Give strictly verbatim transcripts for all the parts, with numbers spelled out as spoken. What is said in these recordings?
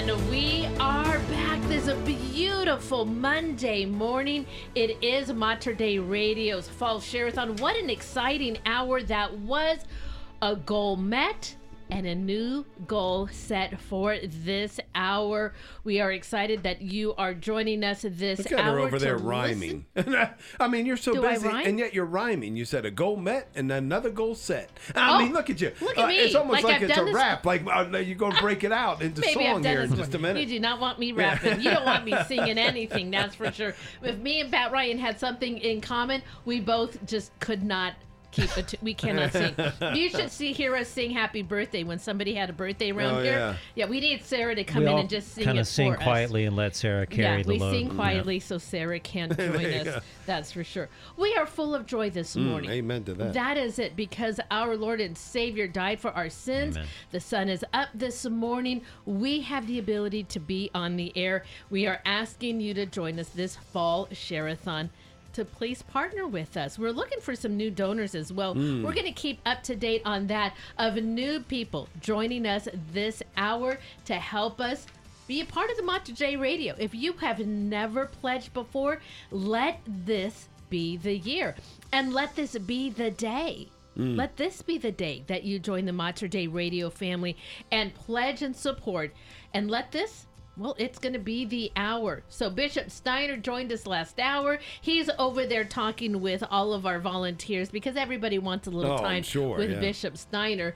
And we are back. This is a beautiful Monday morning. It is Mater Dei Radio's Fall Share-a-thon. What an exciting hour that was. A goal met and a new goal set for this hour. We are excited that you are joining us this Look at hour. her over there listen. rhyming. I mean, you're so Do I busy, rhyme? and yet you're rhyming. You said a goal met and another goal set. I Oh, mean, look at you. look at me. It's almost Like like, I've it's a done this- rap. Like uh, you're going to break it out into Maybe song I've done here in this just a one. minute. You do not want me rapping. You don't want me singing anything, that's for sure. If me and Pat Ryan had something in common, we both just could not keep it. To, we cannot sing. You should see hear us sing "Happy Birthday" when somebody had a birthday around Oh, here. yeah. yeah, we need Sarah to come we in all and just sing kind it of sing for quietly us. and let Sarah carry Yeah, the we load. sing quietly so Sarah can join There you us. go. That's for sure. We are full of joy this morning. Amen to that. That is it, because our Lord and Savior died for our sins. Amen. The sun is up this morning. We have the ability to be on the air. We are asking you to join us this fall share-a-thon to please partner with us. We're looking for some new donors as well. Mm. We're going to keep up to date on that, of new people joining us this hour to help us be a part of the Mater Dei Radio. If you have never pledged before, let this be the year. And let this be the day. Mm. Let this be the day that you join the Mater Dei Radio family and pledge and support. And let this, well, it's going to be the hour. So Bishop Steiner joined us last hour. He's over there talking with all of our volunteers because everybody wants a little Oh, I'm time sure, with yeah. Bishop Steiner.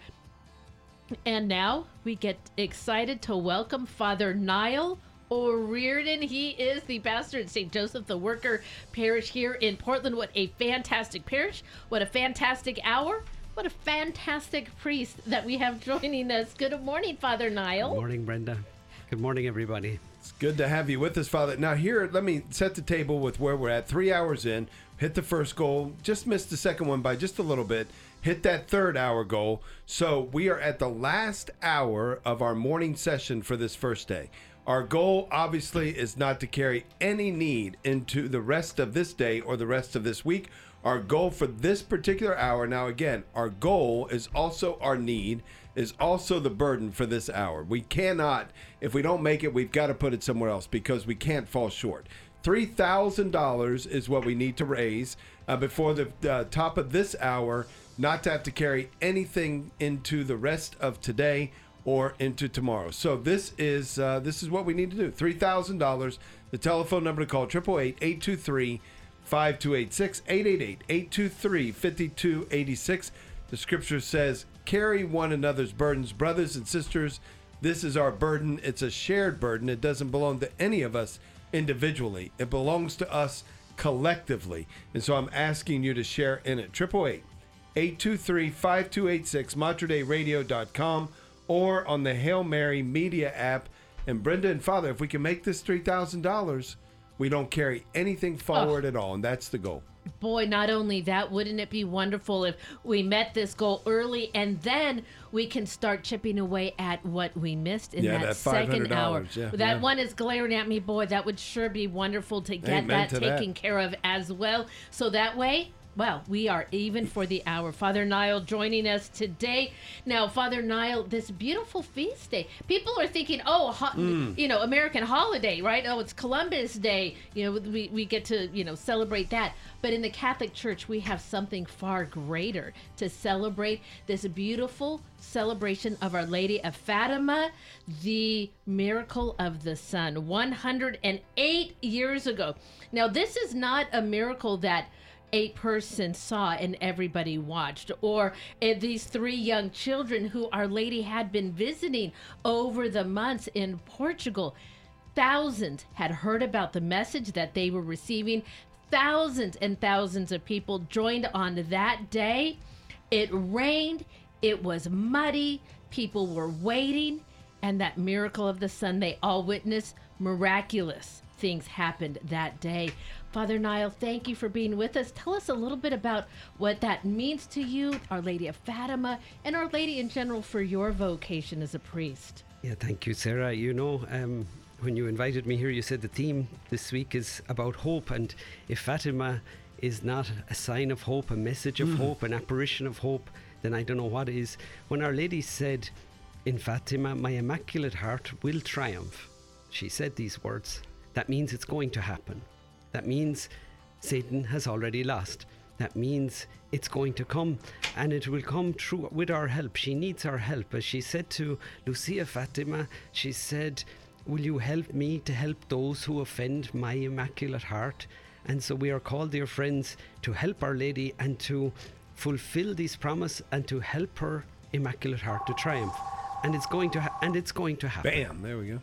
And now we get excited to welcome Father Niall O'Riordan. He is the pastor at Saint Joseph the Worker Parish here in Portland. What a fantastic parish. What a fantastic hour. What a fantastic priest that we have joining us. Good morning, Father Niall. Good morning, Brenda. Good morning, everybody. It's good to have you with us, Father. Now, here, let me set the table with where we're at. Three hours in, hit the first goal, just missed the second one by just a little bit, hit that third hour goal. So we are at the last hour of our morning session for this first day. Our goal, obviously, is not to carry any need into the rest of this day or the rest of this week. Our goal for this particular hour, now again, our goal is also our need, is also the burden for this hour. We cannot, if we don't make it, we've got to put it somewhere else because we can't fall short. three thousand dollars is what we need to raise uh, before the uh, top of this hour, not to have to carry anything into the rest of today or into tomorrow. So this is uh, this is what we need to do. three thousand dollars. The telephone number to call, eight eight eight, eight two three, five two eight six, eight eight eight, eight two three, five two eight six. The scripture says, carry one another's burdens, brothers and sisters. This is our burden. It's a shared burden. It doesn't belong to any of us individually. It belongs to us collectively. And so I'm asking you to share in it. eight eight eight, eight two three, five two eight six, mater dei radio dot com, or on the Hail Mary Media app. And Brenda and Father, if we can make this three thousand dollars, we don't carry anything forward Oh. at all. And that's the goal. Boy, not only that, wouldn't it be wonderful if we met this goal early and then we can start chipping away at what we missed in Yeah, that, that second hour. $500, yeah, that yeah. one is glaring at me, boy. That would sure be wonderful to get Amen that to that. taken care of as well. So that way, well, we are even for the hour. Father Niall joining us today. Now, Father Niall, this beautiful feast day. People are thinking, oh, ho- Mm. you know, American holiday, right? Oh, it's Columbus Day. You know, we, we get to, you know, celebrate that. But in the Catholic Church, we have something far greater to celebrate. This beautiful celebration of Our Lady of Fatima, the miracle of the sun, one hundred eight years ago. Now, this is not a miracle that a person saw and everybody watched, or uh, these three young children who Our Lady had been visiting over the months in Portugal. Thousands had heard about the message that they were receiving. Thousands and thousands of people joined on that day. It rained, it was muddy, people were waiting, and that miracle of the sun they all witnessed, miraculous things happened that day. Father Niall, thank you for being with us. Tell us a little bit about what that means to you, Our Lady of Fatima, and Our Lady in general for your vocation as a priest. Yeah, thank you, Sarah. You know, um, when you invited me here, you said the theme this week is about hope. And if Fatima is not a sign of hope, a message of Mm. hope, an apparition of hope, then I don't know what is. When Our Lady said, in Fatima, my Immaculate Heart will triumph. She said these words. That means it's going to happen. That means Satan has already lost. That means it's going to come, and it will come through with our help. She needs our help. As she said to Lucia Fatima, she said, will you help me to help those who offend my Immaculate Heart? And so we are called, dear friends, to help Our Lady and to fulfill this promise and to help her Immaculate Heart to triumph. And it's going to ha- and it's going to happen. Bam! There we go.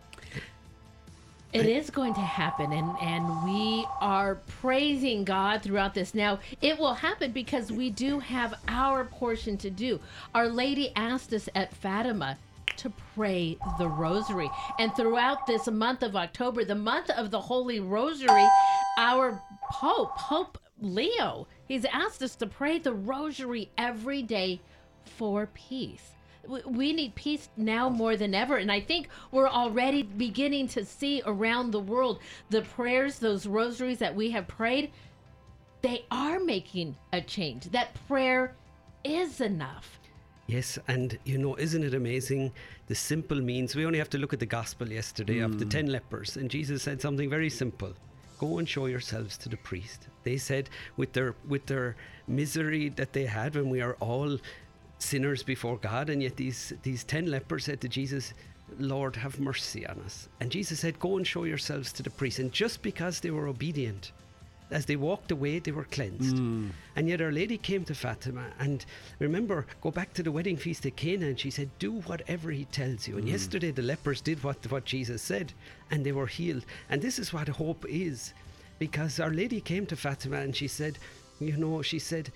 It is going to happen, and, and we are praising God throughout this. Now, it will happen because we do have our portion to do. Our Lady asked us at Fatima to pray the Rosary. And throughout this month of October, the month of the Holy Rosary, our Pope, Pope Leo, he's asked us to pray the Rosary every day for peace. We need peace now more than ever. And I think we're already beginning to see around the world the prayers, those rosaries that we have prayed, they are making a change. That prayer is enough. Yes, and you know, isn't it amazing? The simple means, we only have to look at the gospel yesterday mm. of the ten lepers, and Jesus said something very simple. Go and show yourselves to the priest. They said with their with their misery that they had when we are all sinners before God, and yet these these ten lepers said to Jesus, Lord, have mercy on us. And Jesus said, go and show yourselves to the priest. And just because they were obedient, as they walked away, they were cleansed. Mm. And yet Our Lady came to Fatima, and remember, go back to the wedding feast at Cana, and she said, do whatever he tells you. And mm. yesterday the lepers did what, what Jesus said, and they were healed. And this is what hope is, because Our Lady came to Fatima and she said, you know, she said,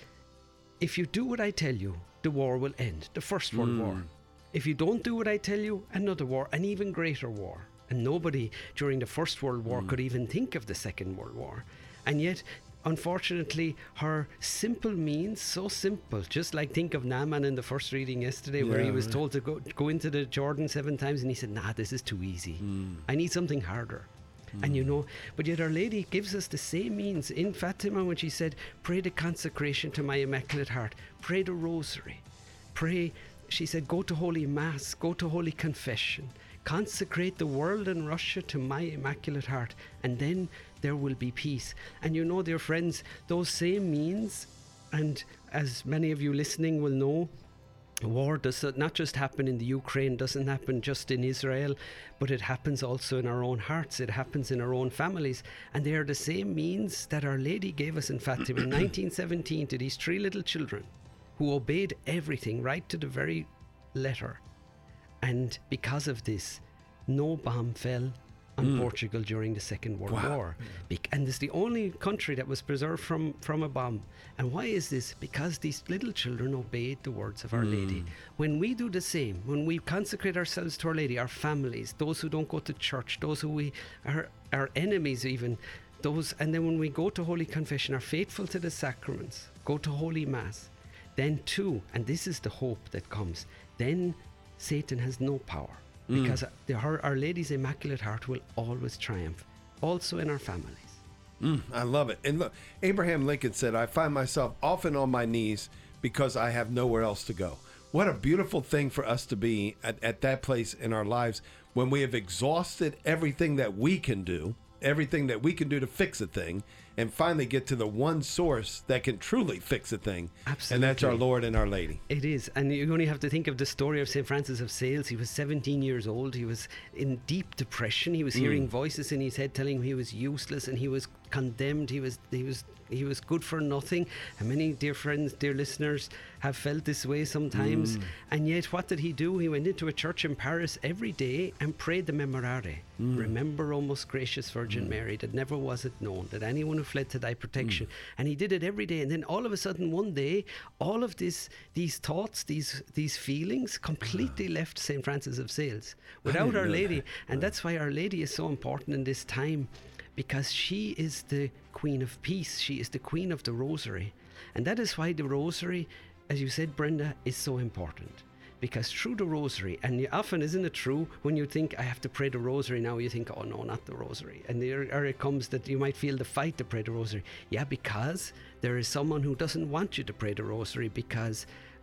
if you do what I tell you, the war will end, the First World mm. War. If you don't do what I tell you, another war, an even greater war. And nobody during the First World War mm. could even think of the Second World War. And yet, unfortunately, her simple means, so simple, just like think of Naaman in the first reading yesterday, yeah, where he was right. told to go, go into the Jordan seven times, and he said, nah, this is too easy. Mm. I need something harder. And you know, but yet Our Lady gives us the same means in Fatima when she said, pray the consecration to my Immaculate Heart, pray the Rosary, pray, she said, go to Holy Mass, go to Holy Confession, consecrate the world and Russia to my Immaculate Heart, and then there will be peace. And you know, dear friends, those same means, and as many of you listening will know, war does not just happen in the Ukraine, doesn't happen just in Israel, but it happens also in our own hearts. It happens in our own families. And they are the same means that Our Lady gave us in Fatima in nineteen seventeen to these three little children who obeyed everything right to the very letter. And because of this, no bomb fell on mm. Portugal during the Second World wow. War. Be- and it's the only country that was preserved from, from a bomb. And why is this? Because these little children obeyed the words of Our mm. Lady. When we do the same, when we consecrate ourselves to Our Lady, our families, those who don't go to church, those who we are our enemies even, those, and then when we go to Holy Confession, are faithful to the sacraments, go to Holy Mass, then too, and this is the hope that comes, then Satan has no power. Because mm. the, her, Our Lady's Immaculate Heart will always triumph, also in our families. Mm, I love it. And look, Abraham Lincoln said, I find myself often on my knees because I have nowhere else to go. What a beautiful thing for us to be at, at that place in our lives when we have exhausted everything that we can do, everything that we can do to fix a thing, and finally get to the one source that can truly fix a thing. Absolutely. And that's our Lord and Our Lady. It is. And you only have to think of the story of Saint Francis of Sales. He was seventeen years old. He was in deep depression. He was hearing mm. voices in his head telling him he was useless and he was condemned. He was he was he was good for nothing. And many dear friends, dear listeners, have felt this way sometimes. Mm. And yet what did he do? He went into a church in Paris every day and prayed the Memorare. Mm. Remember, O most gracious Virgin mm. Mary, that never was it known that anyone who fled to thy protection. Mm. And he did it every day. And then all of a sudden one day, all of this these thoughts, these these feelings completely uh. left Saint Francis of Sales without Our Lady. That. And uh. that's why Our Lady is so important in this time, because she is the Queen of Peace. She is the Queen of the Rosary. And that is why the Rosary, as you said, Brenda, is so important. Because through the Rosary, and you often, isn't it true, when you think, I have to pray the Rosary now, you think, oh no, not the Rosary. And there or it comes that you might feel the fight to pray the Rosary. Yeah, because there is someone who doesn't want you to pray the Rosary, because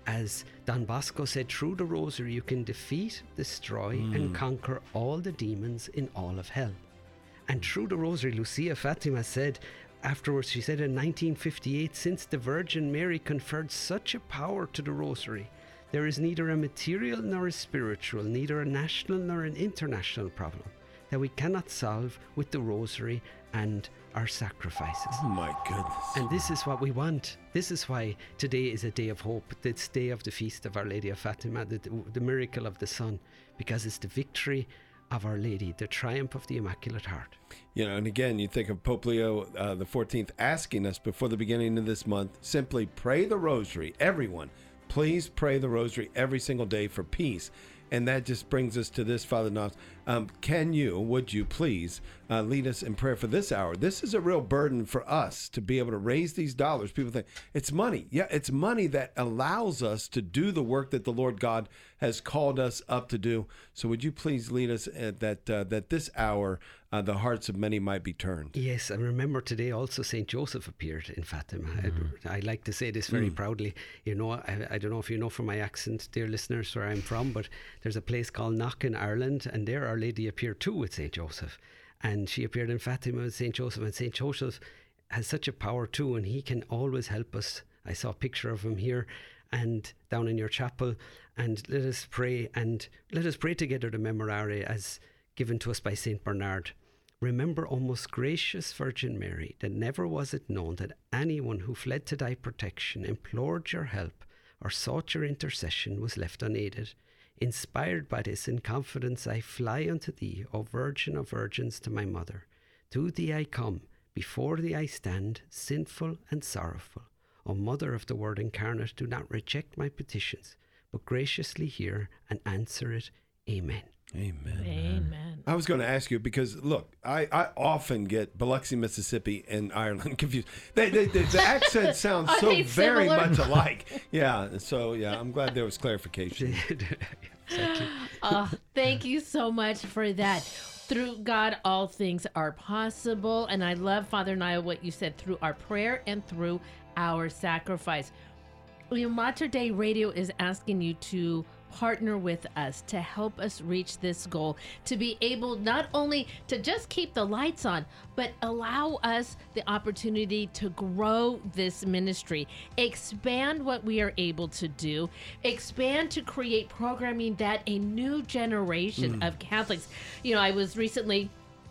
as Don Bosco said, through the rosary you can defeat, destroy mm. and conquer all the demons in all of hell. And through the rosary, Lucia Fatima said afterwards, she said in nineteen fifty-eight, since the Virgin Mary conferred such a power to the rosary, there is neither a material nor a spiritual, neither a national nor an international problem that we cannot solve with the rosary and our sacrifices. Oh my goodness. And this is what we want. This is why today is a day of hope. This day of the feast of Our Lady of Fatima, the, the miracle of the sun, because it's the victory of Our Lady, the triumph of the Immaculate Heart. You know, and again, you think of Pope Leo uh, the fourteenth asking us before the beginning of this month, simply pray the rosary. Everyone, please pray the rosary every single day for peace. And that just brings us to this, Father Niles. Um, can you, would you please uh, lead us in prayer for this hour? This is a real burden for us to be able to raise these dollars. People think it's money. Yeah, it's money that allows us to do the work that the Lord God has called us up to do. So would you please lead us at that uh, that this hour uh, the hearts of many might be turned? Yes, and remember today also Saint Joseph appeared in Fatima. Mm-hmm. I, I like to say this very mm. proudly. You know, I, I don't know if you know from my accent, dear listeners, where I'm from, but there's a place called Knock in Ireland, and there Our Lady appeared too with Saint Joseph. And she appeared in Fatima with Saint Joseph, and Saint Joseph has such a power too, and he can always help us. I saw a picture of him here and down in your chapel, and let us pray, and let us pray together the Memorare as given to us by Saint Bernard. Remember, O most gracious Virgin Mary, that never was it known that anyone who fled to thy protection, implored your help, or sought your intercession was left unaided. Inspired by this, in confidence I fly unto thee, O Virgin of Virgins, to my mother. To thee I come, before thee I stand, sinful and sorrowful. O Mother of the Word incarnate, do not reject my petitions, but graciously hear and answer it. Amen. Amen. Amen. I was going to ask you because, look, I, I often get Biloxi, Mississippi, and Ireland confused. They, they, they, the accent sounds Are so they very similar? much alike. Yeah, so, yeah, I'm glad there was clarification. Exactly. Oh, thank you so much for that. Through God, all things are possible. And I love, Father Niall, what you said, through our prayer and through our sacrifice. You know, Mater Dei Radio is asking you to partner with us to help us reach this goal, to be able not only to just keep the lights on, but allow us the opportunity to grow this ministry, expand what we are able to do, expand to create programming that a new generation mm. of Catholics, you know, I was recently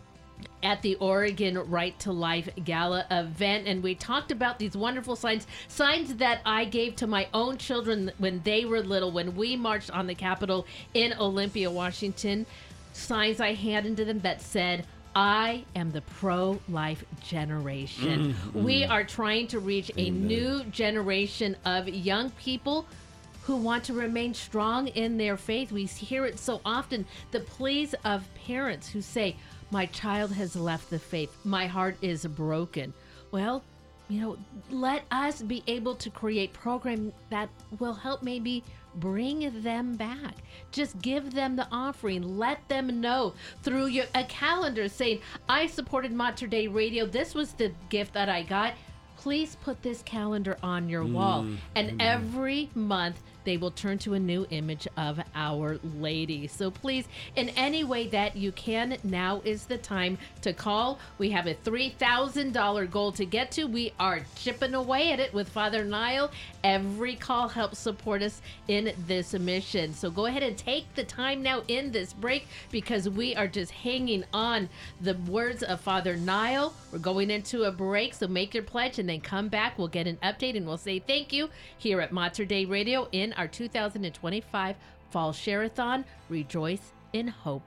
at the Oregon Right to Life Gala event, and we talked about these wonderful signs, signs that I gave to my own children when they were little, when we marched on the Capitol in Olympia, Washington, signs I handed to them that said, I am the pro-life generation. Mm-hmm. We are trying to reach a Amen. New generation of young people who want to remain strong in their faith. We hear it so often, the pleas of parents who say, my child has left the faith. My heart is broken. Well, you know, let us be able to create programs that will help maybe bring them back. Just give them the offering. Let them know through your, a calendar saying, I supported Mater Dei Radio. This was the gift that I got. Please put this calendar on your wall. Mm, and mm. every month, they will turn to a new image of Our Lady. So please, in any way that you can, now is the time to call. We have a three thousand dollars goal to get to. We are chipping away at it with Father Niall. Every call helps support us in this mission. So go ahead and take the time now in this break, because we are just hanging on the words of Father Niall. We're going into a break, so make your pledge and then come back. We'll get an update and we'll say thank you here at Mater Dei Radio in our two thousand twenty-five Fall Share-a-thon. Rejoice in hope.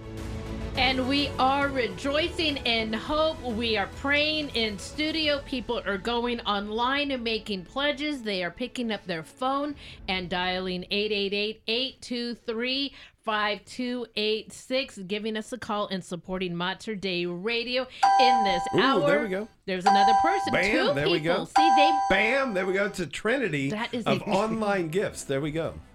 And we are rejoicing in hope. We are praying in studio. People are going online and making pledges. They are picking up their phone and dialing eight eight eight, eight two three, five two eight six, giving us a call and supporting Mater Dei Radio in this Ooh, hour. There we go. There's another person. Bam, Two there people. we go. See, they. Bam, there we go. It's a trinity That is of a- online gifts. There we go.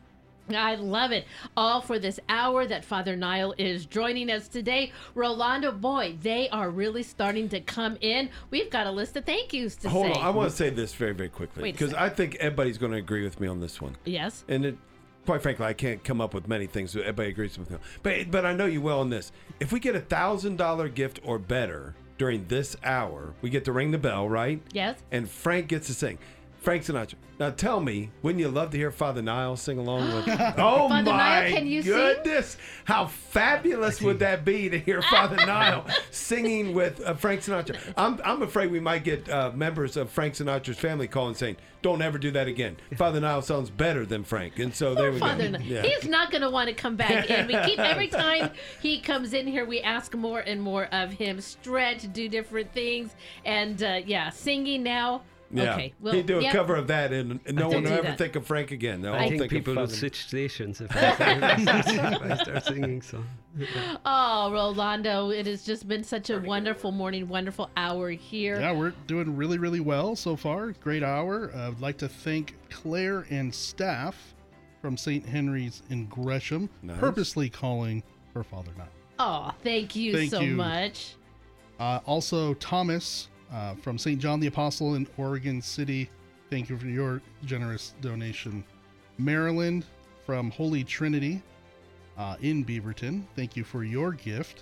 I love it. All for this hour that Father Niall is joining us today. Rolando, boy, they are really starting to come in. We've got a list of thank yous to Hold say. on, I want to say this very, very quickly Wait a because second. I think everybody's going to agree with me on this one. Yes. And it, quite frankly, I can't come up with many things that everybody agrees with me on. But, but I know you will on this. If we get a one thousand dollars gift or better during this hour, we get to ring the bell, right? Yes. And Frank gets to sing. Frank Sinatra. Now tell me, wouldn't you love to hear Father Niall sing along with? Oh Father my Niall, can you sing? goodness! How fabulous would that be to hear Father Niall singing with uh, Frank Sinatra? I'm I'm afraid we might get uh, members of Frank Sinatra's family calling saying, "Don't ever do that again." Father Niall sounds better than Frank, and so there we Father go. Niall. Yeah. He's not going to want to come back in. We keep every time he comes in here, we ask more and more of him. Stretch, do different things, and uh, yeah, singing now. Yeah. Okay. Well, He'd do a yep. cover of that, and, and no Don't one will do ever that. think of Frank again. They'll I all think think people of will Father. switch stations if I, if I start singing. So Oh, Rolando, it has just been such a wonderful morning, wonderful hour here. Yeah, we're doing really, really well so far. Great hour. Uh, I'd like to thank Claire and staff from Saint Henry's in Gresham, Nice. purposely calling for Father Niall. Oh, thank you Thank so you. much. Uh, also, Thomas uh, from Saint John the Apostle in Oregon City. Thank you for your generous donation. Maryland from Holy Trinity uh, in Beaverton. Thank you for your gift.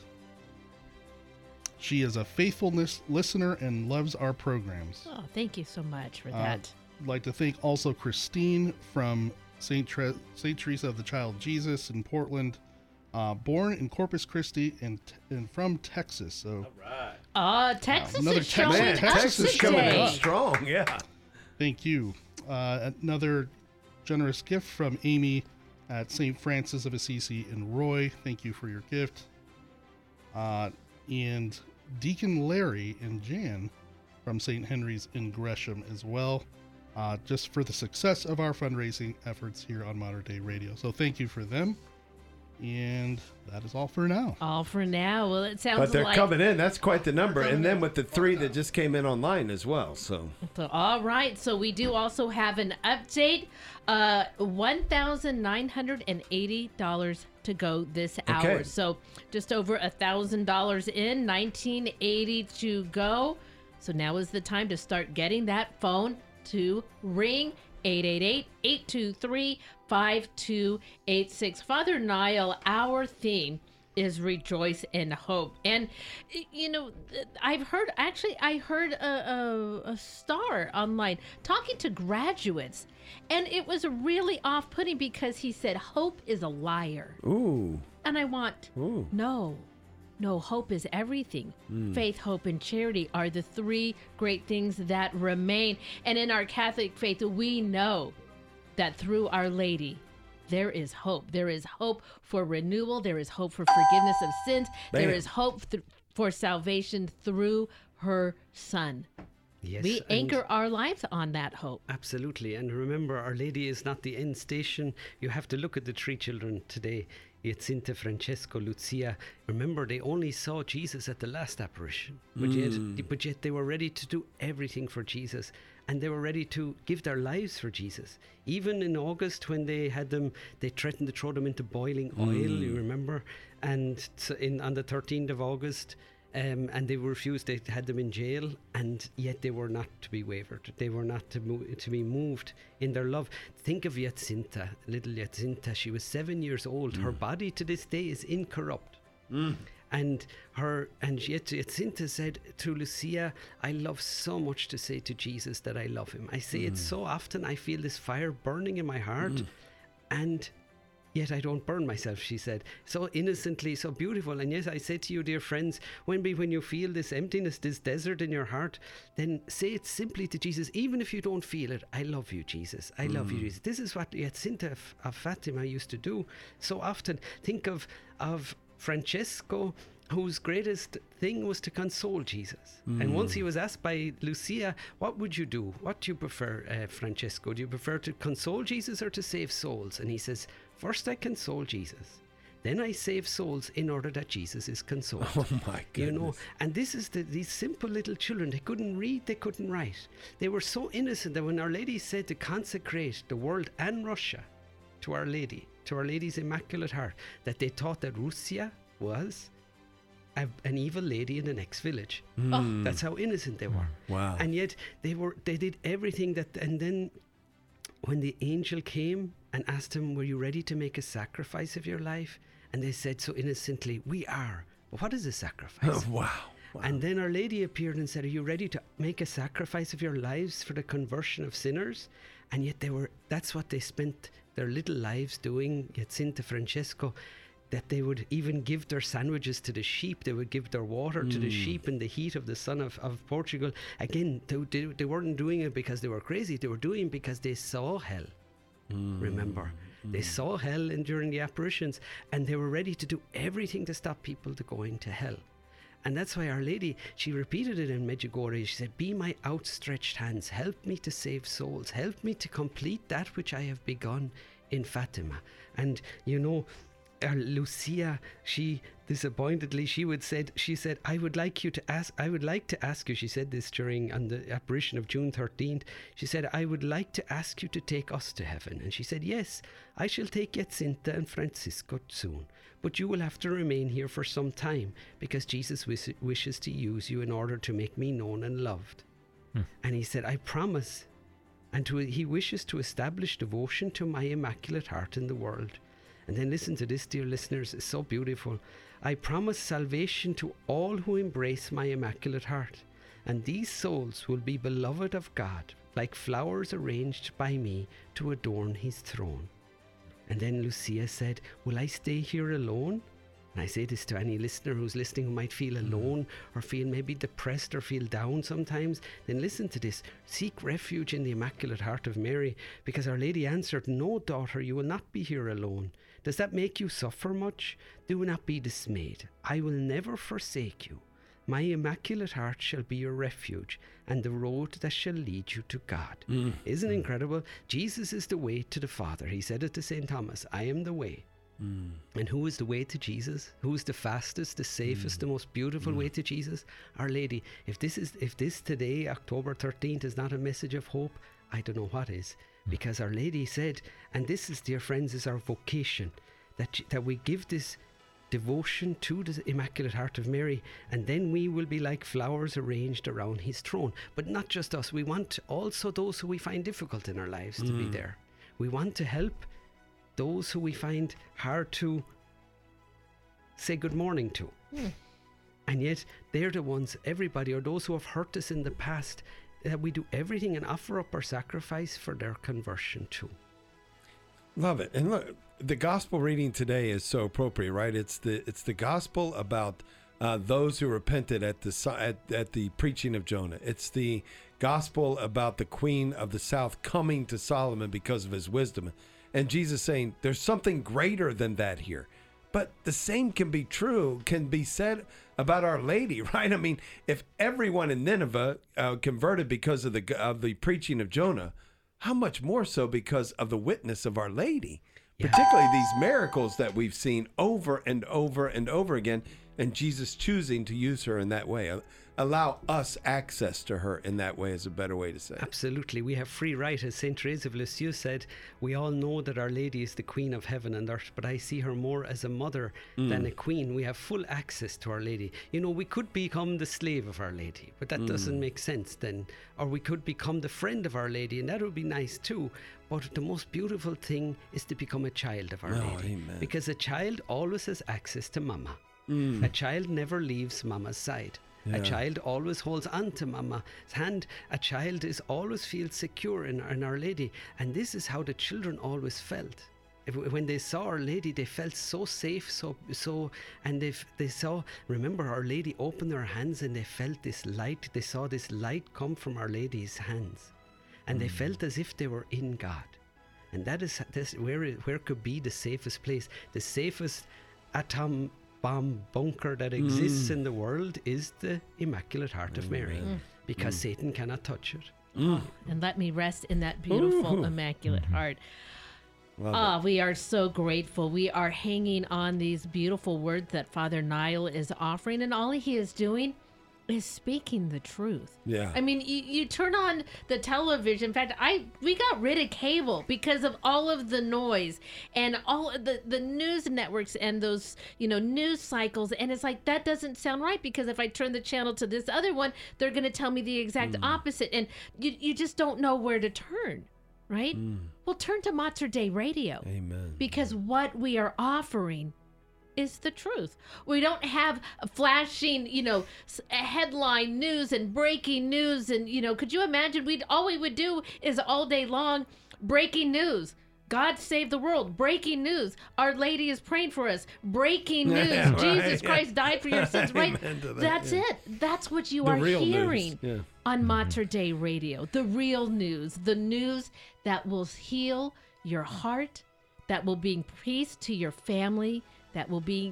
She is a faithfulness listener and loves our programs. Oh, thank you so much for Uh, that. I'd like to thank also Christine from Saint Tre- Saint Teresa of the Child Jesus in Portland. Uh, born in Corpus Christi and, and from Texas. So Oh, Texas another is Texas- showing Man, up Texas is coming today. in strong. Yeah. thank you. Uh, another generous gift from Amy at Saint Francis of Assisi in Roy. Thank you for your gift. Uh, and Deacon Larry and Jan from Saint Henry's in Gresham as well. Uh, just for the success of our fundraising efforts here on Modern Day Radio. So thank you for them. And that is all for now. All for now. Well, it sounds But they're like. coming in. That's quite the number. Coming And then in. with the three that just came in online as well. So So, all right. So we do also have an update. Uh, one thousand nine hundred eighty dollars to go this hour. Okay. So just over a thousand dollars in, nineteen eighty to go. So now is the time to start getting that phone to ring. eight eight eight, eight two three, five two eight six. Father Niall, our theme is rejoice in hope. And, you know, I've heard, actually, I heard a, a, a star online talking to graduates, and it was really off-putting because he said, hope is a liar. ooh, And I want, ooh. no, no, hope is everything. Faith, hope, and charity are the three great things that remain. And in our Catholic faith, we know that through Our Lady, there is hope. There is hope for renewal. There is hope for forgiveness of sins. There Bam. is hope th- for salvation through her Son. yes, We and- anchor our lives on that hope. Absolutely. And remember, Our Lady is not the end station. You have to look at the three children today. Jacinta, Francesco, Lucia. Remember, they only saw Jesus at the last apparition. But, yet, but yet they were ready to do everything for Jesus. And they were ready to give their lives for Jesus. Even in August, when they had them, they threatened to throw them into boiling oil, you remember? And so in, on the thirteenth of August, Um, and they refused. They had them in jail, and yet they were not to be wavered. They were not to, mo- to be moved in their love. Think of Jacinta, little Jacinta. She was seven years old. Her body to this day is incorrupt. And her and yet Jacinta said to Lucia, I love so much to say to Jesus that I love him. I say it so often. I feel this fire burning in my heart, and yet I don't burn myself, she said. So innocently, so beautiful. And yes, I say to you, dear friends, when we, when you feel this emptiness, this desert in your heart, then say it simply to Jesus, even if you don't feel it. I love you, Jesus. I love you, Jesus. This is what Jacinta of, of Fatima used to do so often. Think of of Francesco, whose greatest thing was to console Jesus. Mm. And once he was asked by Lucia, what would you do? What do you prefer, uh, Francesco? Do you prefer to console Jesus or to save souls? And he says, first I console Jesus. Then I save souls in order that Jesus is consoled. Oh my goodness. You know, and this is the, these simple little children. They couldn't read, they couldn't write. They were so innocent that when Our Lady said to consecrate the world and Russia to Our Lady, to Our Lady's Immaculate Heart, that they thought that Russia was a, an evil lady in the next village. Mm. That's how innocent they were. Wow. And yet they were they did everything that, and then when the angel came and asked them, were you ready to make a sacrifice of your life? And they said so innocently, we are. But what is a sacrifice? wow. Wow. And then Our Lady appeared and said, are you ready to make a sacrifice of your lives for the conversion of sinners? And yet they were, that's what they spent their little lives doing, Jacinta, Francesco, that they would even give their sandwiches to the sheep. They would give their water mm. to the sheep in the heat of the sun of, of Portugal. Again, they, they, they weren't doing it because they were crazy. They were doing it because they saw hell. Mm. Remember, mm. they saw hell in, during the apparitions, and they were ready to do everything to stop people to going to hell. And that's why Our Lady, she repeated it in Medjugorje. She said, be my outstretched hands. Help me to save souls. Help me to complete that which I have begun in Fatima. And, you know, uh, Lucia, she disappointedly, she would said, she said, I would like you to ask, I would like to ask you, she said this during on the apparition of June thirteenth. She said, I would like to ask you to take us to heaven. And she said, yes, I shall take Jacinta and Francisco soon. But you will have to remain here for some time because Jesus wis- wishes to use you in order to make me known and loved. Hmm. And he said, I promise. And to, he wishes to establish devotion to my Immaculate Heart in the world. And then listen to this, dear listeners, it's so beautiful. I promise salvation to all who embrace my Immaculate Heart. And these souls will be beloved of God, like flowers arranged by me to adorn his throne. And then Lucia said, will I stay here alone? And I say this to any listener who's listening who might feel alone or feel maybe depressed or feel down sometimes. Then listen to this. Seek refuge in the Immaculate Heart of Mary, because Our Lady answered, no, daughter, you will not be here alone. Does that make you suffer much? Do not be dismayed. I will never forsake you. My Immaculate Heart shall be your refuge and the road that shall lead you to God. Mm. Isn't it incredible? Jesus is the way to the Father. He said it to Saint Thomas, I am the way. Mm. And who is the way to Jesus? Who is the fastest, the safest, mm. the most beautiful mm. way to Jesus? Our Lady. If this is, if this today, October thirteenth, is not a message of hope, I don't know what is. Mm. Because Our Lady said, and this is, dear friends, is our vocation, that that we give this devotion to the Immaculate Heart of Mary, and then we will be like flowers arranged around his throne. But not just us, we want also those who we find difficult in our lives mm. to be there. We want to help those who we find hard to say good morning to. Mm. And yet they're the ones, everybody, or those who have hurt us in the past, that we do everything and offer up our sacrifice for their conversion too. Love it. And look, the gospel reading today is so appropriate, right? It's the it's the gospel about uh, those who repented at the at, at the preaching of Jonah. It's the gospel about the Queen of the South coming to Solomon because of his wisdom, and Jesus saying there's something greater than that here. But the same can be true, can be said about Our Lady, right? I mean, if everyone in Nineveh uh, converted because of the of the preaching of Jonah, how much more so because of the witness of Our Lady? Yeah. Particularly these miracles that we've seen over and over and over again, and Jesus choosing to use her in that way. Allow us access to her in that way is a better way to say it. Absolutely. We have free right. As Saint Therese of Lisieux said, we all know that Our Lady is the Queen of heaven and earth, but I see her more as a mother mm. than a queen. We have full access to Our Lady. You know, we could become the slave of Our Lady, but that mm. doesn't make sense then. Or we could become the friend of Our Lady, and that would be nice too. But the most beautiful thing is to become a child of Our oh, Lady. Amen. Because a child always has access to Mama. Mm. A child never leaves Mama's side. Yeah. A child always holds on to Mama's hand. A child is always feels secure in, in Our Lady. And this is how the children always felt. If, when they saw Our Lady, they felt so safe, so, so, and if they saw, remember Our Lady opened her hands and they felt this light. They saw this light come from Our Lady's hands. And mm. they felt as if they were in God. And that is this, where, where could be the safest place. The safest atom bomb bunker that exists mm. in the world is the Immaculate Heart of Mary, mm. because mm. Satan cannot touch it. Mm. And let me rest in that beautiful Ooh. Immaculate mm-hmm. Heart. Ah, oh, we are so grateful. We are hanging on these beautiful words that Father Niall is offering, and all he is doing is speaking the truth. Yeah. I mean, you, you turn on the television. In fact, I we got rid of cable because of all of the noise and all of the, the news networks and those, you know, news cycles. And it's like, that doesn't sound right, because if I turn the channel to this other one, they're going to tell me the exact mm. opposite. And you, you just don't know where to turn, right? Mm. Well, turn to Mater Dei Radio. Amen. Because what we are offering is the truth. We don't have a flashing, you know, headline news and breaking news. And, you know, could you imagine? We'd all we would do is all day long breaking news. God save the world. Breaking news. Our Lady is praying for us. Breaking news. Yeah, right. Jesus Christ died for your sins. Right? That, That's yeah. it. That's what you the are real hearing news. Yeah. on Mater Dei Radio. The real news. The news that will heal your heart, that will bring peace to your family, that will be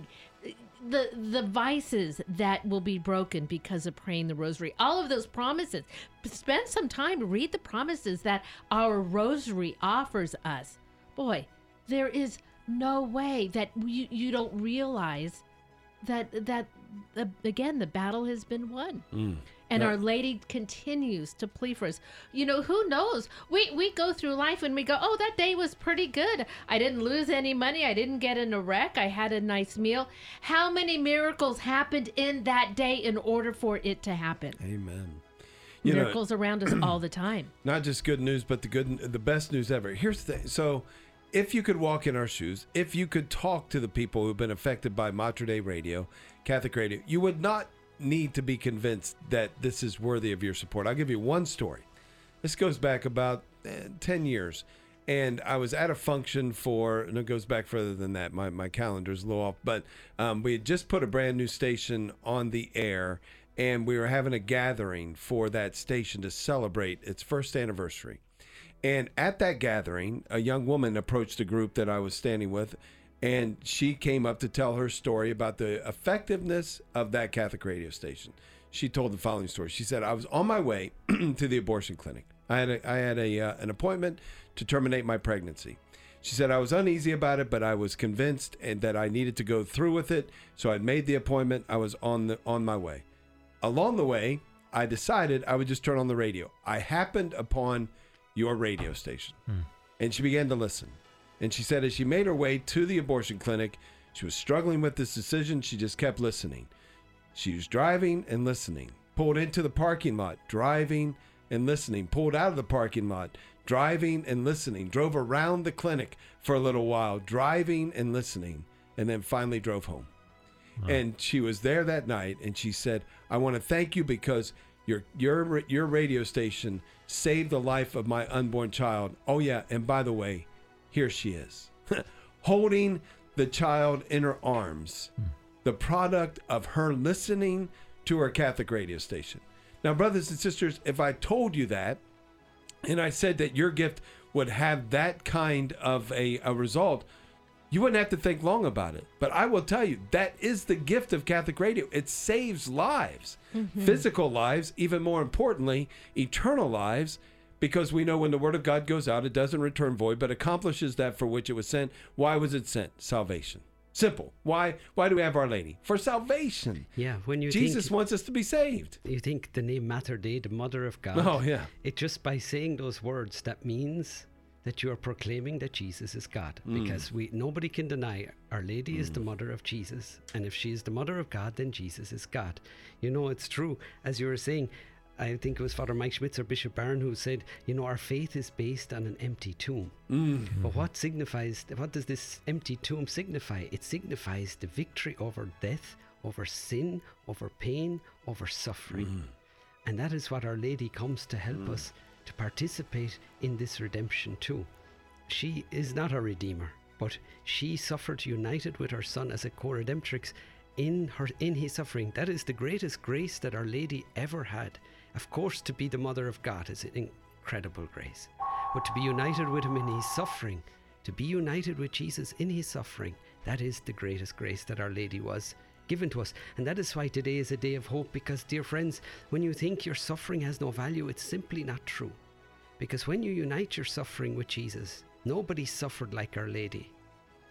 the the vices that will be broken because of praying the rosary. All of those promises. Spend some time to read the promises that our rosary offers us. Boy, there is no way that you, you don't realize that that uh, again the battle has been won. Mm. And yeah. Our Lady continues to plead for us. You know, who knows? We we go through life and we go, oh, that day was pretty good. I didn't lose any money. I didn't get in a wreck. I had a nice meal. How many miracles happened in that day in order for it to happen? Amen. You Miracles know, around us all the time. Not just good news, but the good, the best news ever. Here's the thing. So, if you could walk in our shoes, if you could talk to the people who've been affected by Mater Dei Radio, Catholic Radio, you would not need to be convinced that this is worthy of your support. I'll give you one story. This goes back about eh, ten years. And I was at a function for, and it goes back further than that. My, my calendar's a little off. But um, we had just put a brand new station on the air. And we were having a gathering for that station to celebrate its first anniversary. And at that gathering, a young woman approached the group that I was standing with. And she came up to tell her story about the effectiveness of that Catholic radio station. She told the following story. She said, I was on my way to the abortion clinic. I had a, I had a uh, an appointment to terminate my pregnancy. She said, I was uneasy about it, but I was convinced and that I needed to go through with it. So I'd made the appointment. I was on the on my way. Along the way, I decided I would just turn on the radio. I happened upon your radio station. Hmm. And she began to listen. And she said as she made her way to the abortion clinic, she was struggling with this decision. She just kept listening. She was driving and listening. Pulled into the parking lot, driving and listening. Pulled out of the parking lot, driving and listening. Drove around the clinic for a little while, driving and listening. And then finally drove home. Wow. And she was there that night, and she said, I want to thank you because your your your radio station saved the life of my unborn child. Oh, yeah, and by the way, here she is, holding the child in her arms, hmm. the product of her listening to her Catholic radio station. Now, brothers and sisters, if I told you that, and I said that your gift would have that kind of a, a result, you wouldn't have to think long about it. But I will tell you, that is the gift of Catholic radio. It saves lives, mm-hmm. physical lives, even more importantly, eternal lives, because we know when the word of God goes out, it doesn't return void, but accomplishes that for which it was sent. Why was it sent? Salvation. Simple. Why Why do we have Our Lady? For salvation. Yeah, when you Jesus think, wants us to be saved. You think the name Mater Dei, the Mother of God. Oh, yeah. It just by saying those words, that means that you are proclaiming that Jesus is God. Mm. Because we nobody can deny Our Lady mm. is the mother of Jesus. And if she is the mother of God, then Jesus is God. You know, it's true. As you were saying, I think it was Father Mike Schmitz or Bishop Barron who said, you know, our faith is based on an empty tomb. Mm. But what signifies, what does this empty tomb signify? It signifies the victory over death, over sin, over pain, over suffering. Mm. And that is what Our Lady comes to help mm. us to participate in this redemption too. She is not a redeemer, but she suffered united with her Son as a co-redemptrix in her in his suffering. That is the greatest grace that Our Lady ever had. Of course, to be the Mother of God is an incredible grace. But to be united with him in his suffering, to be united with Jesus in his suffering, that is the greatest grace that Our Lady was given to us. And that is why today is a day of hope, because, dear friends, when you think your suffering has no value, it's simply not true. Because when you unite your suffering with Jesus, nobody suffered like Our Lady.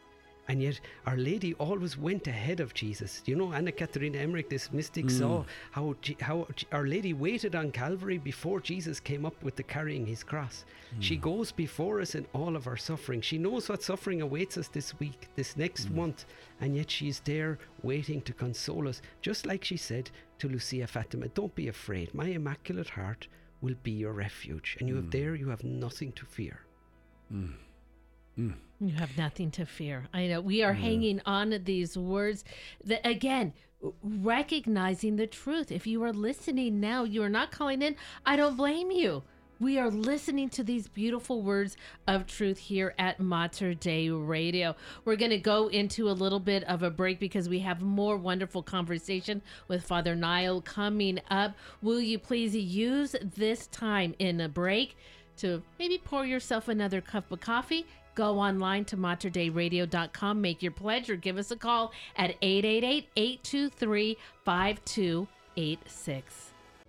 And yet, Our Lady always went ahead of Jesus. You know, Anna Katharina Emmerich, this mystic, mm. saw how G- how G- Our Lady waited on Calvary before Jesus came up with the carrying his cross. Mm. She goes before us in all of our suffering. She knows what suffering awaits us this week, this next mm. month, and yet she's there waiting to console us, just like she said to Lucia Fatima, don't be afraid. My Immaculate Heart will be your refuge. And you mm. have there, you have nothing to fear. Mm. Mm. You have nothing to fear. I know we are yeah. hanging on to these words that, again, recognizing the truth. If you are listening now, you are not calling in, I don't blame you. We are listening to these beautiful words of truth here at Mater Dei Radio. We're going to go into a little bit of a break because we have more wonderful conversation with Father Niall coming up. Will you please use this time in a break to maybe pour yourself another cup of coffee? Go online to mater dei radio dot com, make your pledge, or give us a call at eight eight eight, eight two three, five two eight six.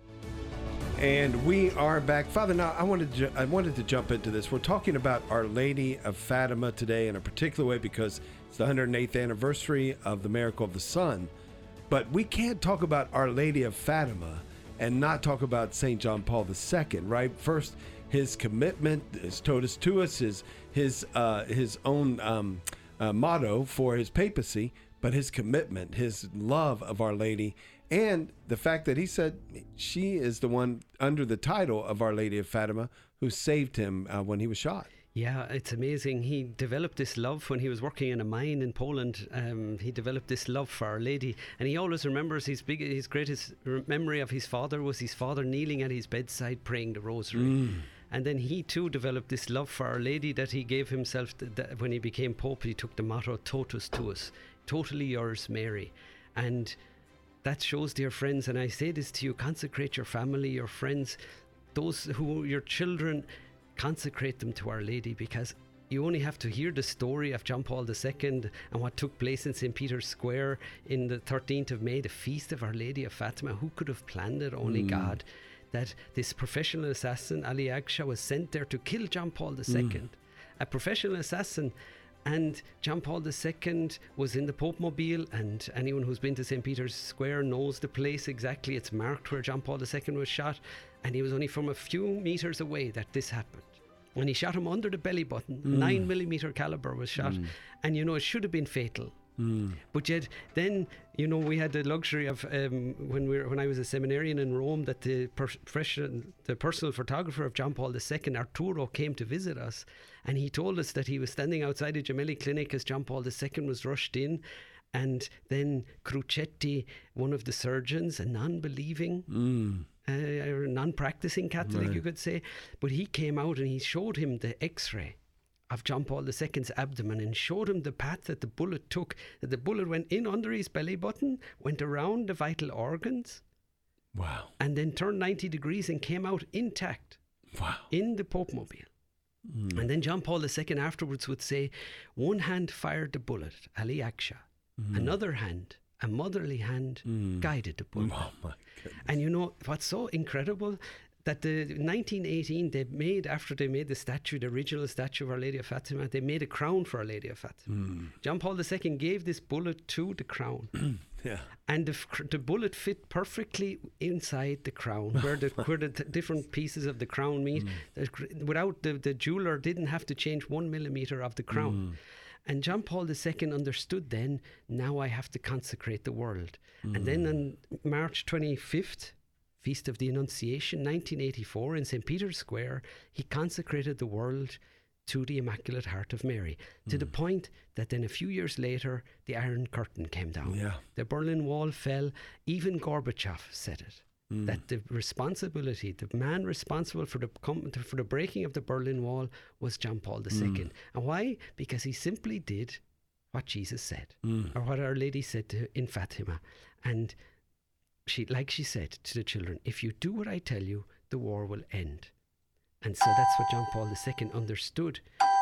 And we are back. Father, now I wanted to, I wanted to jump into this. We're talking about Our Lady of Fatima today in a particular way because it's the one hundred eighth anniversary of the Miracle of the Sun. But we can't talk about Our Lady of Fatima and not talk about Saint John Paul the Second, right? First, his commitment, his totus tuus, his his uh, his own um, uh, motto for his papacy, but his commitment, his love of Our Lady, and the fact that he said she is the one under the title of Our Lady of Fatima who saved him uh, when he was shot. Yeah, it's amazing. He developed this love when he was working in a mine in Poland. Um, he developed this love for Our Lady, and he always remembers his big, his greatest memory of his father was his father kneeling at his bedside praying the rosary. Mm. And then he too developed this love for Our Lady that he gave himself th- th- when he became Pope. He took the motto Totus Tuus, totally yours, Mary. And that shows, dear friends, and I say this to you, consecrate your family, your friends, those who, your children, consecrate them to Our Lady, because you only have to hear the story of John Paul the Second and what took place in Saint Peter's Square in the thirteenth of May, the feast of Our Lady of Fatima. Who could have planned it? Only mm. God. That this professional assassin, Ali Agsha, was sent there to kill John Paul the Second. Mm. A professional assassin. And John Paul the Second was in the Pope Mobile, and anyone who's been to Saint Peter's Square knows the place exactly. It's marked where John Paul the Second was shot, and he was only from a few meters away that this happened. When he shot him under the belly button, mm. nine millimeter caliber was shot, mm. and you know, it should have been fatal. Mm. But yet, then you know, we had the luxury of um, when we were, when I was a seminarian in Rome, that the professional, the personal photographer of John Paul the Second, Arturo, came to visit us, and he told us that he was standing outside the Gemelli Clinic as John Paul the Second was rushed in, and then Crucetti, one of the surgeons, a non-believing. Mm. Uh, or non-practicing Catholic, right. you could say, but he came out and he showed him the X-ray of John Paul the Second's abdomen and showed him the path that the bullet took, that the bullet went in under his belly button, went around the vital organs, wow, and then turned ninety degrees and came out intact, wow, in the Pope Mobile. Mm. And then John Paul the Second afterwards would say, one hand fired the bullet, Ali Agsha, mm. another hand, a motherly hand, mm. guided the bullet. Oh my goodness. And you know what's so incredible? That the nineteen eighteen, they made, after they made the statue, the original statue of Our Lady of Fatima, they made a crown for Our Lady of Fatima. Mm. John Paul the Second gave this bullet to the crown. yeah. And the, the bullet fit perfectly inside the crown, where the, where the t- different pieces of the crown meet. Mm. The, without the, the jeweler didn't have to change one millimeter of the crown. Mm. And John Paul the Second understood then, now I have to consecrate the world. Mm. And then on March twenty-fifth, Feast of the Annunciation, nineteen eighty-four, in Saint Peter's Square, he consecrated the world to the Immaculate Heart of Mary, mm. to the point that then a few years later, the Iron Curtain came down. Yeah. The Berlin Wall fell. Even Gorbachev said it, mm. that the responsibility, the man responsible for the for the breaking of the Berlin Wall was John Paul the Second. Mm. And why? Because he simply did what Jesus said, mm. or what Our Lady said to, in Fatima. And She, like she said to the children, if you do what I tell you, the war will end. And so that's what John Paul the Second understood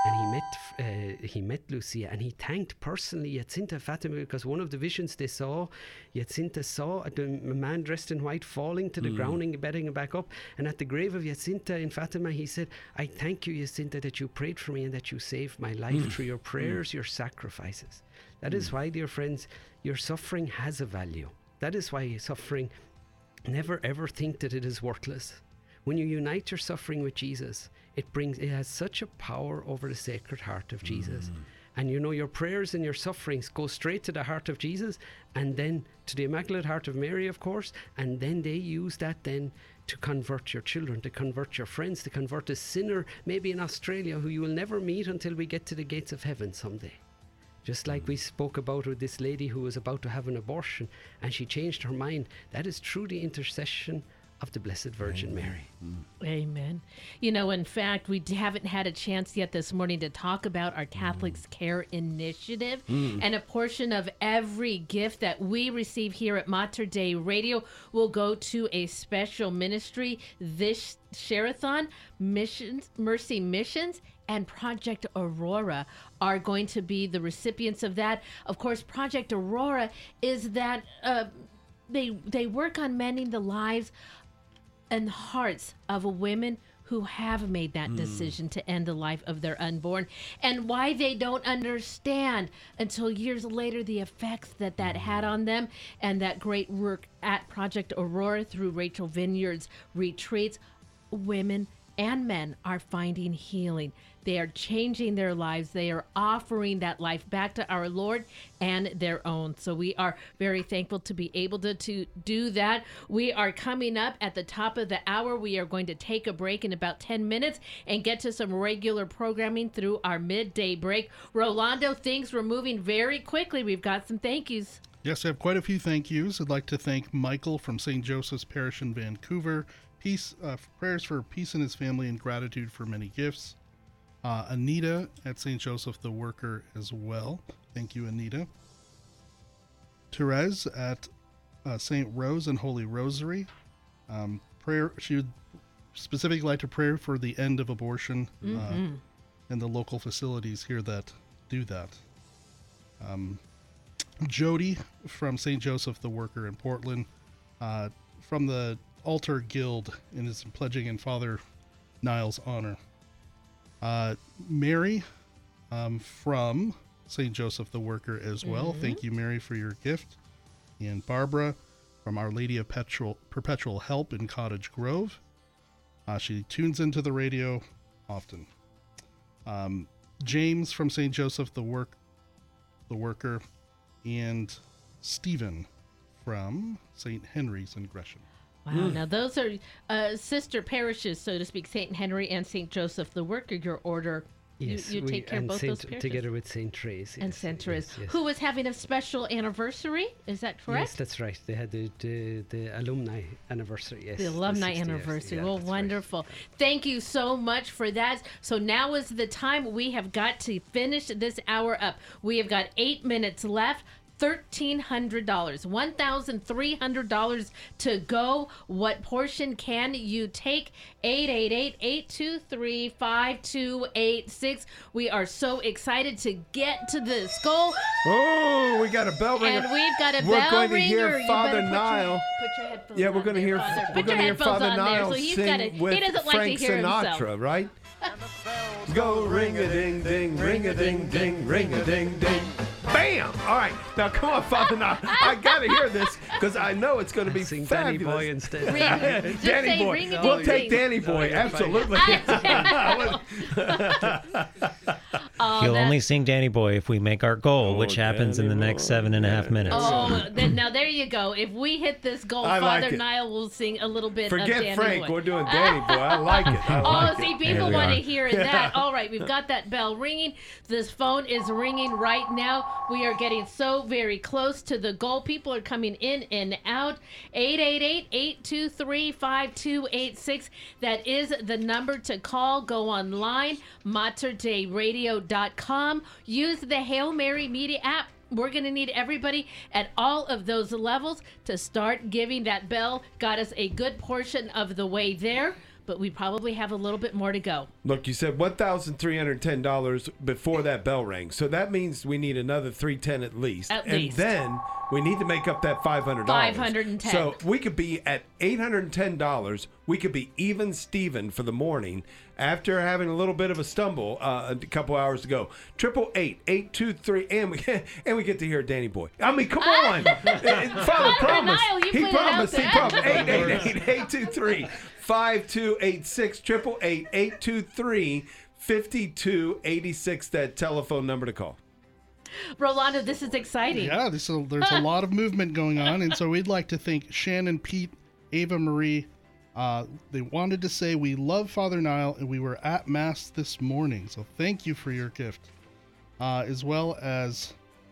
and he met uh, he met Lucia, and he thanked personally Jacinta Fatima, because one of the visions they saw, Jacinta saw a, a man dressed in white falling to the mm. ground and getting back up. And at the grave of Jacinta in Fatima, he said, "I thank you, Jacinta, that you prayed for me and that you saved my life mm. through your prayers, mm. your sacrifices." That mm. is why, dear friends, your suffering has a value. That is why suffering, never ever think that it is worthless. When you unite your suffering with Jesus, it brings it has such a power over the Sacred Heart of Jesus. Mm. And you know, your prayers and your sufferings go straight to the heart of Jesus, and then to the Immaculate Heart of Mary, of course, and then they use that then to convert your children, to convert your friends, to convert a sinner maybe in Australia who you will never meet until we get to the gates of heaven someday. Just like we spoke about with this lady who was about to have an abortion and she changed her mind. That is through the intercession of the Blessed Virgin Amen. Mary. Mm. Amen. You know, in fact, we haven't had a chance yet this morning to talk about our Catholics mm. Care Initiative, mm. and a portion of every gift that we receive here at Mater Dei Radio will go to a special ministry. This Share-a-thon, Missions, Mercy Missions, and Project Aurora are going to be the recipients of that. Of course, Project Aurora is that uh, they they work on mending the lives and hearts of women who have made that mm. decision to end the life of their unborn, and why they don't understand until years later the effects that that had on them. And that great work at Project Aurora through Rachel Vineyard's retreats, women and men are finding healing. They are changing their lives. They are offering that life back to our Lord and their own. So we are very thankful to be able to, to do that. We are coming up at the top of the hour. We are going to take a break in about ten minutes and get to some regular programming through our midday break. Rolando, things were moving very quickly. We've got some thank yous. Yes, I have quite a few thank yous. I'd like to thank Michael from Saint Joseph's Parish in Vancouver. Peace, uh, prayers for peace in his family and gratitude for many gifts. Uh, Anita at Saint Joseph the Worker as well. Thank you, Anita. Therese at uh, Saint Rose and Holy Rosary. Um, prayer. She would specifically like to pray for the end of abortion mm-hmm. uh, and the local facilities here that do that. Um, Jody from Saint Joseph the Worker in Portland. Uh, from the Altar Guild, and is pledging in Father Niall's honor. Uh, Mary um, from Saint Joseph the Worker as well. Mm-hmm. Thank you, Mary, for your gift. And Barbara from Our Lady of Perpetual, Perpetual Help in Cottage Grove. Uh, she tunes into the radio often. Um, James from Saint Joseph the Work, the Worker, and Stephen from Saint Henry's in Gresham. Wow, mm. Now those are uh, sister parishes, so to speak, Saint Henry and Saint Joseph the Worker, your order. Yes, you, you we, take care of both Saint, those parishes? Together with Saint Therese. And yes, Saint Therese, yes, yes. who was having a special anniversary, is that correct? Yes, that's right. They had the, the, the alumni anniversary, yes. The alumni the anniversary, yeah, well, wonderful. Right. Thank you so much for that. So now is the time. We have got to finish this hour up. We have got eight minutes left. thirteen hundred dollars, one thousand three hundred dollars to go. What portion can you take? eight eight eight, eight two three, five two eight six. We are so excited to get to this goal. Oh, we got a bell ringer. And we've got a we're bell going to ringer. hear You Father better put Niall. Your, put your headphones yeah, on we're going to there, hear. Father. We're Put going your to hear headphones Father on there, Niall so he's sing gotta, with he doesn't like Frank to hear Sinatra, himself. right? Go ring a ding ding, ring a ding ding, ring a ding ding. Bam! All right, now come on, Father Niall. I gotta hear this because I know it's going to be Sing fabulous. Danny Boy instead. Ring, just Danny say Boy. ring a We'll ding take ding. Danny Boy, Oh, yeah, absolutely. Oh, He'll that- only sing Danny Boy if we make our goal, Oh, which happens in the Danny next Boy, seven and a half yeah. minutes. Oh, then, now there you go. If we hit this goal, I like Father it. Niall will sing a little bit of Forget Danny Frank. Boy. We're doing Danny Boy. I like it. I like Oh, it. see, Here people we want to are. hear that. All right, we've got that bell ringing. This phone is ringing right now. We are getting so very close to the goal. People are coming in and out. eight eight eight, eight two three, five two eight six. That is the number to call. Go online, mater dei radio dot com. Use the Hail Mary Media app. We're going to need everybody at all of those levels to start giving. That bell got us a good portion of the way there. but we probably have a little bit more to go. Look, you said one thousand three hundred ten dollars before that bell rang. So that means we need another three hundred ten dollars at least. At and least. then we need to make up that five hundred dollars. five hundred ten So dollars. we could be at eight hundred ten dollars. We could be even Steven for the morning after having a little bit of a stumble uh, a couple hours ago. Triple eight eight two three, and we and we get to hear Danny Boy. I mean, come on, Father promised. Niall, you He put it out promised. He there. promised. Eight eight eight eight two three five two eight six. Triple eight eight two three fifty two eighty six. That telephone number to call. Rolando, this is exciting. Yeah, this is, there's a lot of movement going on, and so we'd like to thank Shannon, Pete, Ava Marie. Uh, they wanted to say we love Father Niall, and we were at Mass this morning, so thank you for your gift. Uh, as well as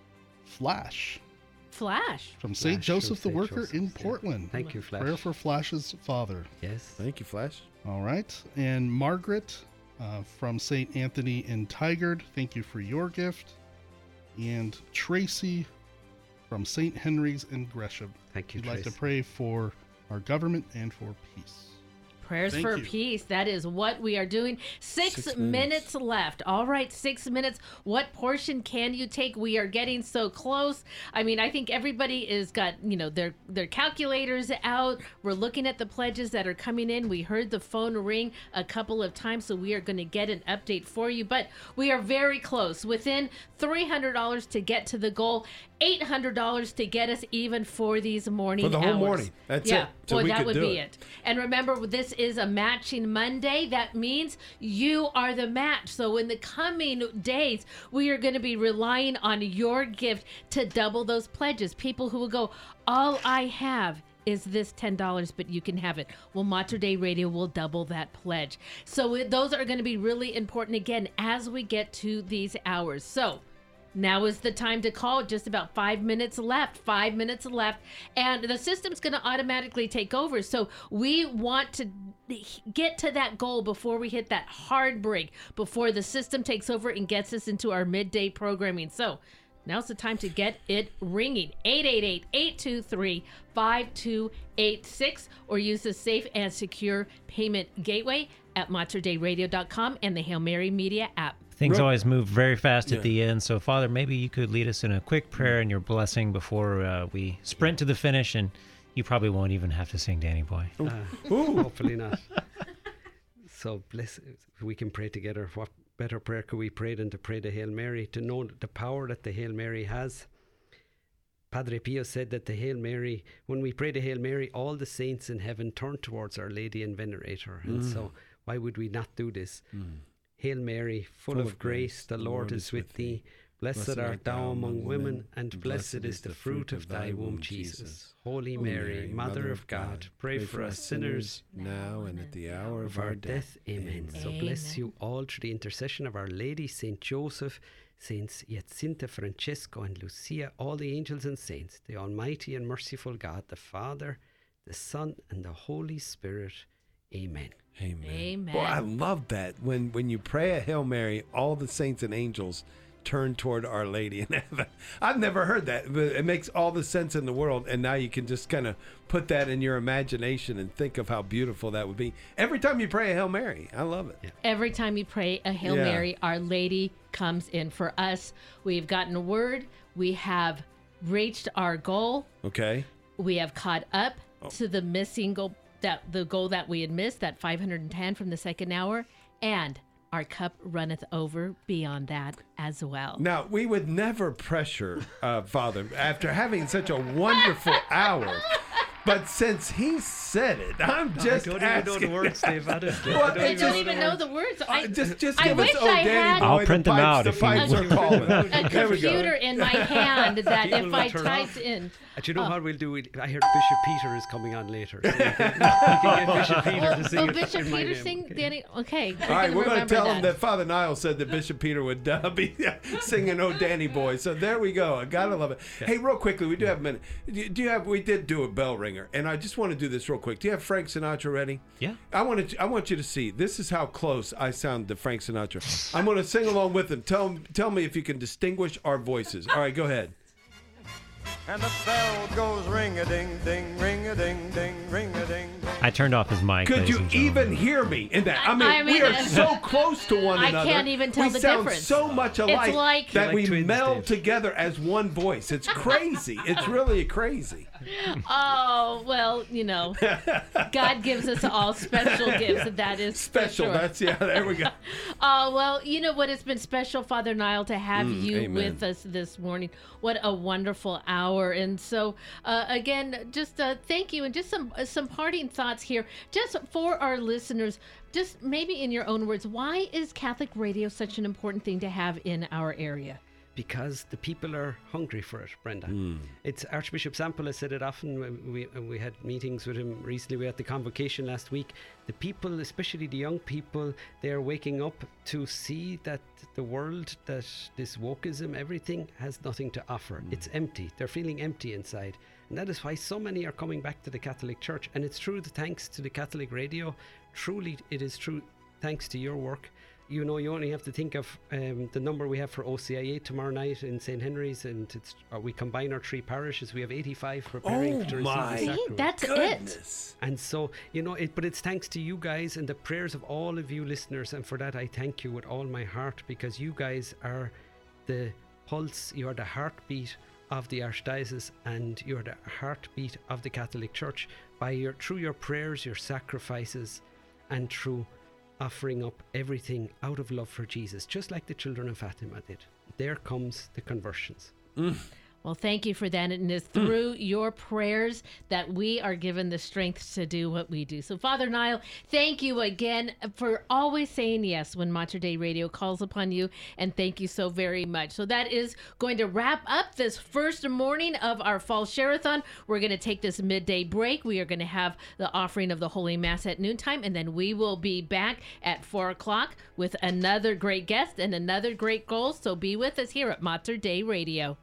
Flash Flash. from Saint Flash Joseph the from Saint Worker Joseph, in yeah. Portland. Thank you, Flash. Prayer for Flash's father. Yes. Thank you, Flash. All right. And Margaret uh, from Saint Anthony in Tigard, thank you for your gift. And Tracy from Saint Henry's in Gresham. Thank you, We'd like to Tracy. pray for our government and for peace. Prayers Thank for you. peace. That is what we are doing. Six, Six minutes. minutes. left. All right, six minutes. What portion can you take? We are getting so close. I mean, I think everybody is got, you know, their their calculators out. We're looking at the pledges that are coming in. We heard the phone ring a couple of times, so we are going to get an update for you. But we are very close. Within three hundred dollars to get to the goal. eight hundred dollars to get us even for these morning For the whole hours. morning. That's yeah. it. So Boy, we that could would do be it. it. And remember, this is a matching Monday. That means you are the match. So in the coming days, we are going to be relying on your gift to double those pledges. People who will go, all I have is this ten dollars, but you can have it. Well, Mater Dei Radio will double that pledge. So it, those are going to be really important, again, as we get to these hours. So now is the time to call. Just about five minutes left. Five minutes left. And the system's going to automatically take over. So we want to get to that goal before we hit that hard break, before the system takes over and gets us into our midday programming. So now's the time to get it ringing. eight eight eight, eight two three, five two eight six or use the safe and secure payment gateway at mater dei radio dot com and the Hail Mary Media app. Things Ro- always move very fast Yeah. at the end. So, Father, maybe you could lead us in a quick prayer and your blessing before uh, we sprint to the finish, and you probably won't even have to sing Danny Boy. Uh, hopefully not. So bless. We can pray together. What better prayer could we pray than to pray the Hail Mary, to know the power that the Hail Mary has? Padre Pio said that the Hail Mary, when we pray the Hail Mary, all the saints in heaven turn towards Our Lady and venerate her. And so why would we not do this? Hail Mary, full, of grace, the Lord is with thee. Blessed art thou among women, and blessed is the fruit of thy womb, Jesus. Holy Mary, Mother of God, pray for us sinners, now and at the hour of our death. Amen. So bless you all through the intercession of Our Lady, Saint Joseph, Saints Jacinta, Francesco, and Lucia, all the angels and saints, the Almighty and merciful God, the Father, the Son, and the Holy Spirit. Amen. Amen. Amen. Boy, I love that. When when you pray a Hail Mary, all the saints and angels turn toward Our Lady in heaven. I've never heard that, but it makes all the sense in the world. And now you can just kind of put that in your imagination and think of how beautiful that would be. Every time you pray a Hail Mary, I love it. Yeah. Every time you pray a Hail Yeah. Mary, Our Lady comes in for us. We've gotten a word. We have reached our goal. Okay. We have caught up Oh. to the missing goal, that the goal that we had missed, that five hundred ten from the second hour, and our cup runneth over beyond that as well. Now, we would never pressure uh, Father after having such a wonderful hour. But since he said it, I'm just I don't asking. even know the words, Dave. Honestly. Well, I don't I it's don't just- even know the words. I, Uh, just, just I give us wish oh, I Danny had- Boy. I'll the print them pipes, out The if you pipes want. are calling. a There we go. computer in my hand that People if will I turn typed off. in. And you know Oh. what we'll do? We'll, I heard Bishop Peter is coming on later. So we can, we can get Bishop Peter to sing Oh, it Bishop in my Peter name, sing, okay? Danny. Okay. All right, we're going to remember tell him that Father Niall said that Bishop Peter would uh, be singing "Oh Danny Boy." So there we go. I gotta love it. Hey, real quickly, we do have a minute. Do do you have? We did do a bell ringer, and I just want to do this real quick. Do you have Frank Sinatra ready? Yeah. I want to. I want you to see. This is how close I sound to Frank Sinatra. I'm going to sing along with him. Tell tell me if you can distinguish our voices. All right, go ahead. and the bell goes ring-a-ding-ding, ring-a-ding-ding, ring-a-ding-ding. I turned off his mic. Could ladies you and gentlemen. even hear me in that? I mean, I mean, we are so close to one I another. can't even tell we the sound difference. so much alike like- that Like we twins, meld Dave. together as one voice. It's crazy. It's really crazy. Oh, well, you know, God gives us all special gifts. and That is for Special. sure. That's yeah. There we go. Oh, well, you know what? It's been special, Father Niall, to have you amen. with us this morning. What a wonderful hour. And so, uh, again, just uh, thank you. And just some, uh, some parting thoughts here, just for our listeners, just maybe in your own words, why is Catholic radio such an important thing to have in our area? Because the people are hungry for it, Brenda. It's Archbishop Sample has said it often. when We we had meetings with him recently. We had the convocation last week. The people, especially the young people, they are waking up to see that the world, that this wokeism, everything has nothing to offer. It's empty. They're feeling empty inside. And that is why so many are coming back to the Catholic Church. And it's true, thanks to the Catholic radio. Truly, it is true, thanks to your work. You know, you only have to think of um, the number we have for O C I A tomorrow night in Saint Henry's, and it's uh, we combine our three parishes. We have eighty-five preparing Oh to receive my the See, sacrament. that's it. Goodness. And so, you know, it, but it's thanks to you guys and the prayers of all of you listeners, and for that I thank you with all my heart, because you guys are the pulse, you are the heartbeat of the Archdiocese, and you're the heartbeat of the Catholic Church by your through your prayers, your sacrifices, and through offering up everything out of love for Jesus, just like the children of Fatima did. There comes the conversions. Well, thank you for that. And it's through your prayers that we are given the strength to do what we do. So, Father Niall, thank you again for always saying yes when Mater Dei Radio calls upon you. And thank you so very much. So that is going to wrap up this first morning of our Fall Share-a-thon. We're going to take this midday break. We are going to have the offering of the Holy Mass at noontime. And then we will be back at four o'clock with another great guest and another great goal. So be with us here at Mater Dei Radio.